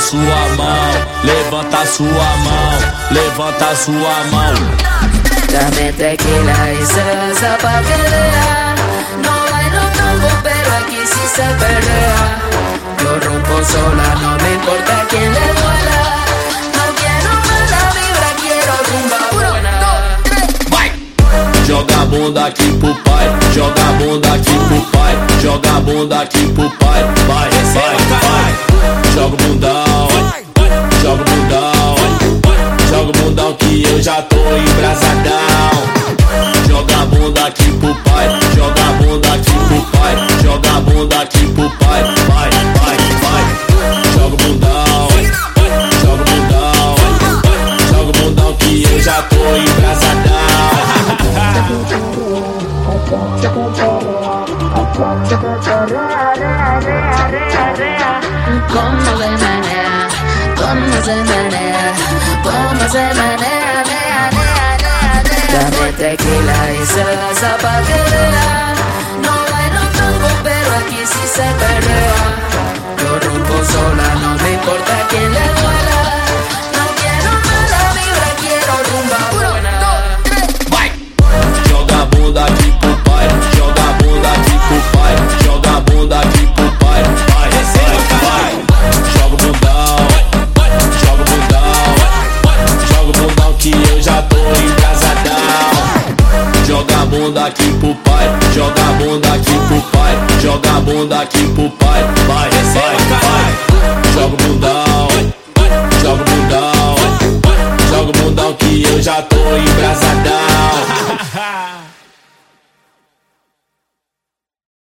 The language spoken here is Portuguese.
sua mão, levanta sua mão, levanta sua mão. Dame tequila y cerveza pa' que vea. No hay no toco, pero aquí sí se pelea. Yo rompo sola, no me importa quién le duela. No quiero mala vibra, quiero rumba buena. 1, 2, 3, vai! Joga a bunda aqui pro pai, joga a bunda aqui pro pai, joga a bunda aqui pro pai, vai, vai, vai. Joga o bundão, joga o bundão, joga o bundão que eu já tô embrasadão. Joga a bunda aqui pro pai, joga a bunda aqui pro pai, joga a bunda aqui pro pai, vai, vai, vai. Joga o bundão, joga o bundão, joga o bundão que eu já tô embrasadão. Cómo se menea, cómo se menea, cómo se menea, nea, nea, nea, nea. Dame tequila y cerveza pa' que vea. No hay no toco, pero aquí sí se pelea. Yo rompo sola, no me importa quién le duela. No quiero mala vibra, quiero rumba buena. 1, 2, 3, vai! Joga a bunda aqui pro pai, joga a bunda aqui pro pai, joga a bunda aqui pro pai, vai, vai, vai. Joga o bundão, joga o bundão, joga o bundão que eu já tô embrasadão. Joga a bunda aqui pro pai, joga a bunda aqui pro pai, joga a bunda aqui pro pai, vai, vai, vai. Joga o bundão, joga o bundão, joga o bundão que eu já tô embrasadão.